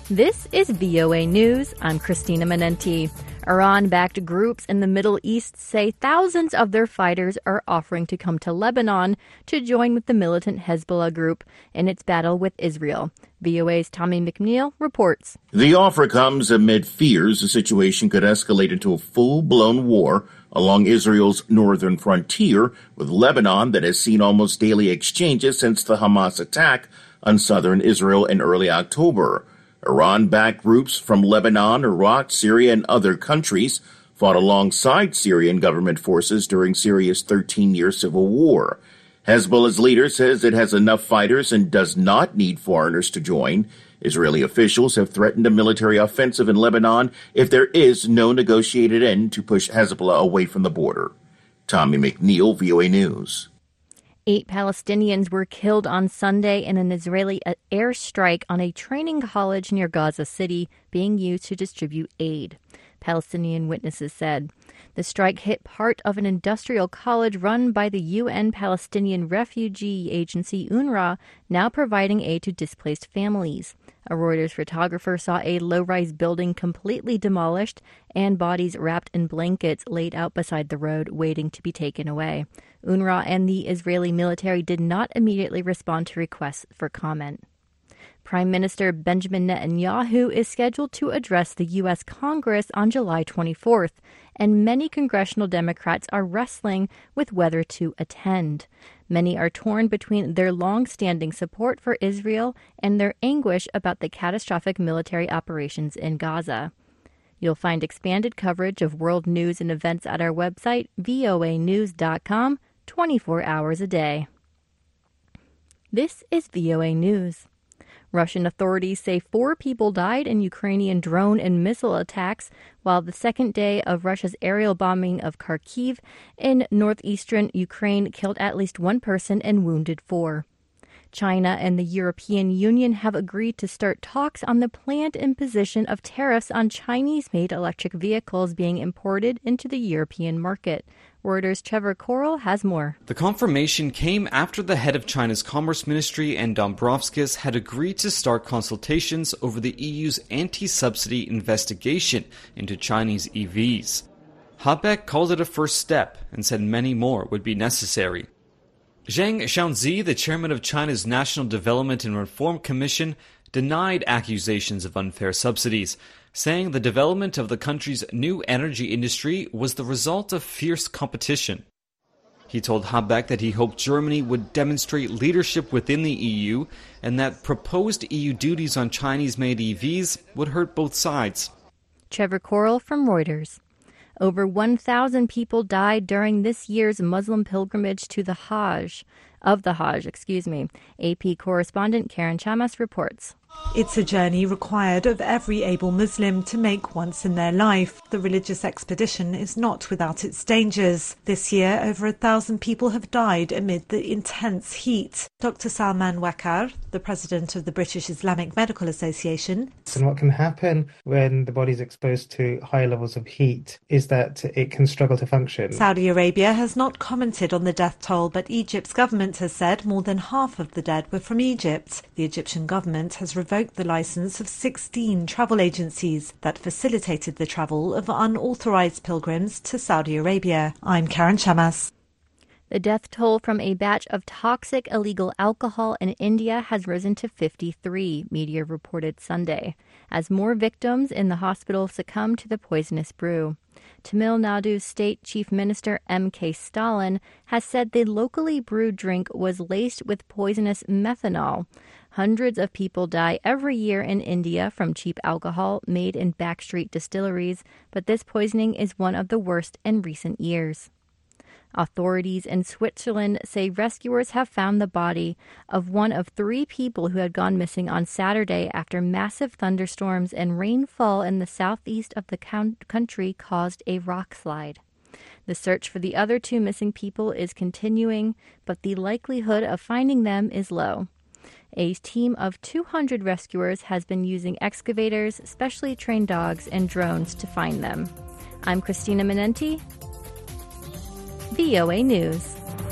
This is VOA News. I'm Christina Manenti. Iran-backed groups in the Middle East say thousands of their fighters are offering to come to Lebanon to join with the militant Hezbollah group in its battle with Israel. VOA's Tommy McNeil reports. The offer comes amid fears the situation could escalate into a full-blown war along Israel's northern frontier with Lebanon that has seen almost daily exchanges since the Hamas attack on southern Israel in early October. Iran-backed groups from Lebanon, Iraq, Syria, and other countries fought alongside Syrian government forces during Syria's 13-year civil war. Hezbollah's leader says it has enough fighters and does not need foreigners to join. Israeli officials have threatened a military offensive in Lebanon if there is no negotiated end to push Hezbollah away from the border. Tommy McNeil, VOA News. 8 Palestinians were killed on Sunday in an Israeli airstrike on a training college near Gaza City being used to distribute aid, Palestinian witnesses said. The strike hit part of an industrial college run by the UN Palestinian Refugee Agency, UNRWA, now providing aid to displaced families. A Reuters photographer saw a low-rise building completely demolished and bodies wrapped in blankets laid out beside the road waiting to be taken away. UNRWA and the Israeli military did not immediately respond to requests for comment. Prime Minister Benjamin Netanyahu is scheduled to address the U.S. Congress on July 24th, and many congressional Democrats are wrestling with whether to attend. Many are torn between their long-standing support for Israel and their anguish about the catastrophic military operations in Gaza. You'll find expanded coverage of world news and events at our website, voanews.com, 24 hours a day. This is VOA News. Russian authorities say 4 people died in Ukrainian drone and missile attacks, while the second day of Russia's aerial bombing of Kharkiv in northeastern Ukraine killed at least 1 person and wounded 4. China and the European Union have agreed to start talks on the planned imposition of tariffs on Chinese-made electric vehicles being imported into the European market. Reuters' Trevor Coral has more. The confirmation came after the head of China's Commerce Ministry and Dombrovskis had agreed to start consultations over the EU's anti-subsidy investigation into Chinese EVs. Habeck called it a first step and said many more would be necessary. Zhang Xiaozi, the chairman of China's National Development and Reform Commission, denied accusations of unfair subsidies, saying the development of the country's new energy industry was the result of fierce competition. He told Habeck that he hoped Germany would demonstrate leadership within the EU and that proposed EU duties on Chinese-made EVs would hurt both sides. Trevor Coral from Reuters. Over 1,000 people died during this year's Muslim pilgrimage to the Hajj. AP correspondent Karen Chamas reports. It's a journey required of every able Muslim to make once in their life. The religious expedition is not without its dangers. This year, over 1,000 people have died amid the intense heat. Dr. Salman Wakar, the president of the British Islamic Medical Association. And what can happen when the body is exposed to high levels of heat is that it can struggle to function. Saudi Arabia has not commented on the death toll, but Egypt's government has said more than half of the dead were from Egypt. The Egyptian government has revoked the license of 16 travel agencies that facilitated the travel of unauthorized pilgrims to Saudi Arabia. I'm Karen Chamas. The death toll from a batch of toxic illegal alcohol in India has risen to 53, media reported Sunday, as more victims in the hospital succumbed to the poisonous brew. Tamil Nadu's State Chief Minister M.K. Stalin has said the locally brewed drink was laced with poisonous methanol. Hundreds of people die every year in India from cheap alcohol made in backstreet distilleries, but this poisoning is one of the worst in recent years. Authorities in Switzerland say rescuers have found the body of one of 3 people who had gone missing on Saturday after massive thunderstorms and rainfall in the southeast of the country caused a rock slide. The search for the other 2 missing people is continuing, but the likelihood of finding them is low. A team of 200 rescuers has been using excavators, specially trained dogs, and drones to find them. I'm Christina Manenti, VOA News.